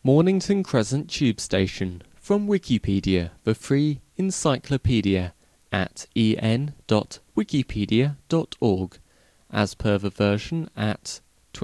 Mornington Crescent Tube Station, from Wikipedia, the free encyclopedia, at en.wikipedia.org, as per the version at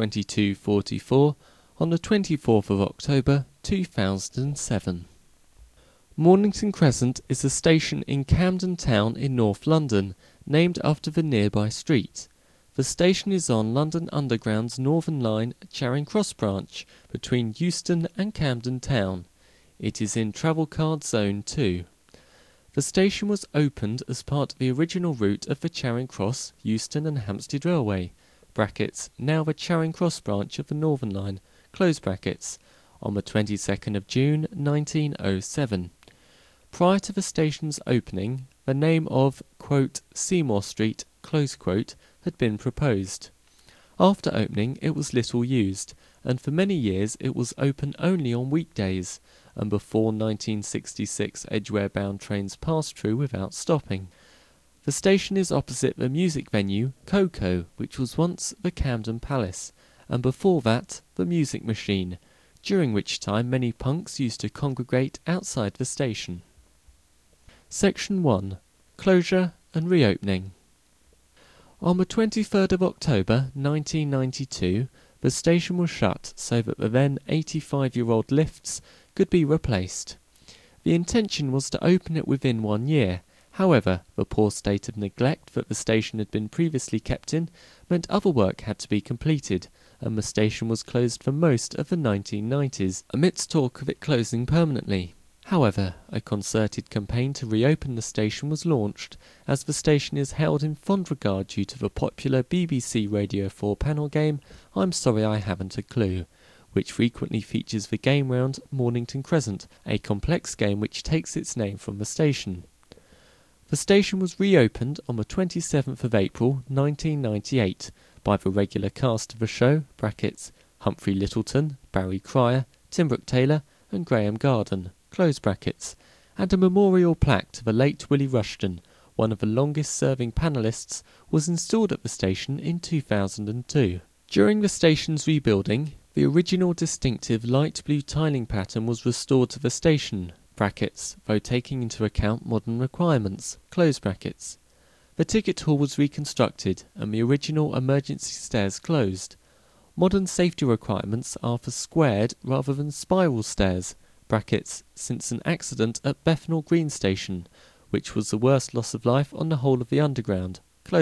2244 on the 24th of October 2007. Mornington Crescent is a station in Camden Town in North London, named after the nearby street. The station is on London Underground's Northern Line Charing Cross branch between Euston and Camden Town. It is in Travel Card Zone 2. The station was opened as part of the original route of the Charing Cross, Euston and Hampstead Railway (now the Charing Cross branch of the Northern Line) on the 22nd of June 1907. Prior to the station's opening, the name of Seymour Street had been proposed. After opening, it was little used, and for many years it was open only on weekdays, and before 1966 Edgware-bound trains passed through without stopping. The station is opposite the music venue Coco, which was once the Camden Palace, and before that the Music Machine, during which time many punks used to congregate outside the station. Section 1. Closure and Reopening. On the 23rd of October 1992, the station was shut so that the then 85-year-old lifts could be replaced. The intention was to open it within 1 year. However, the poor state of neglect that the station had been previously kept in meant other work had to be completed, and the station was closed for most of the 1990s, amidst talk of it closing permanently. However, a concerted campaign to reopen the station was launched, as the station is held in fond regard due to the popular BBC Radio 4 panel game I'm Sorry I Haven't a Clue, which frequently features the game round Mornington Crescent, a complex game which takes its name from the station. The station was reopened on the 27th of April 1998 by the regular cast of the show (Humphrey Lyttelton, Barry Cryer, Tim Brooke-Taylor and Graham Garden), and a memorial plaque to the late Willie Rushton, one of the longest-serving panellists, was installed at the station in 2002. During the station's rebuilding, the original distinctive light blue tiling pattern was restored to the station, though taking into account modern requirements, The ticket hall was reconstructed and the original emergency stairs closed. Modern safety requirements are for squared rather than spiral stairs, since an accident at Bethnal Green Station, which was the worst loss of life on the whole of the Underground,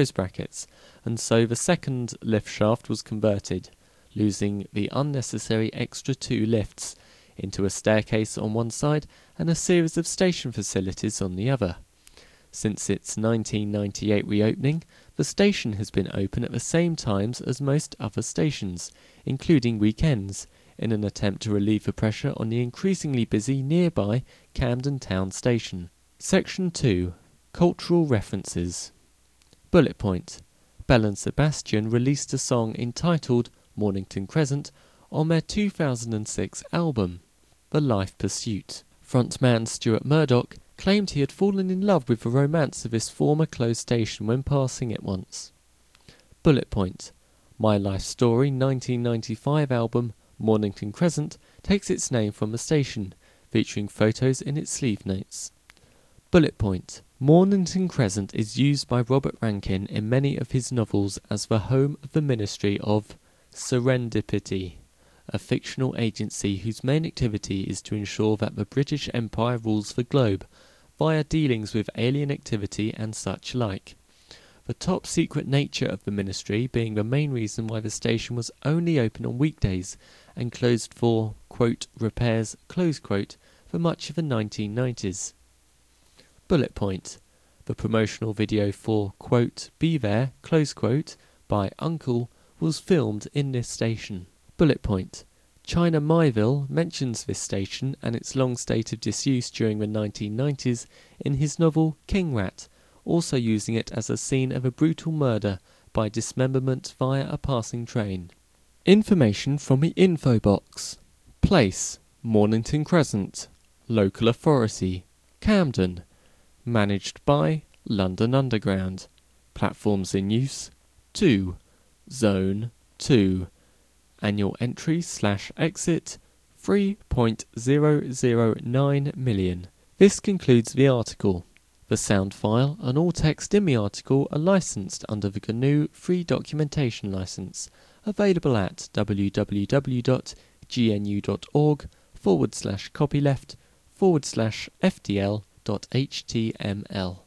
and so the second lift shaft was converted, losing the unnecessary extra 2 lifts, into a staircase on one side and a series of station facilities on the other. Since its 1998 reopening, the station has been open at the same times as most other stations, including weekends, in an attempt to relieve the pressure on the increasingly busy nearby Camden Town Station. Section 2. Cultural References. Bullet point. Belle and Sebastian released a song entitled Mornington Crescent on their 2006 album, The Life Pursuit. Frontman Stuart Murdoch claimed he had fallen in love with the romance of this former closed station when passing it once. Bullet point. My Life Story 1995 album Mornington Crescent takes its name from the station, featuring photos in its sleeve notes. Bullet point. Mornington Crescent is used by Robert Rankin in many of his novels as the home of the Ministry of Serendipity, a fictional agency whose main activity is to ensure that the British Empire rules the globe, via dealings with alien activity and such like. The top-secret nature of the ministry being the main reason why the station was only open on weekdays and closed for, repairs, for much of the 1990s. Bullet point. The promotional video for, Be There, by Uncle was filmed in this station. Bullet point. China Miéville mentions this station and its long state of disuse during the 1990s in his novel King Rat, also using it as a scene of a brutal murder by dismemberment via a passing train. Information from the info box. Place: Mornington Crescent. Local authority: Camden. Managed by London Underground. Platforms in use: 2. Zone 2. Annual entry/exit 3.009 million. This concludes the article. The sound file and all text in the article are licensed under the GNU Free Documentation License, available at www.gnu.org/copyleft/FDL.html.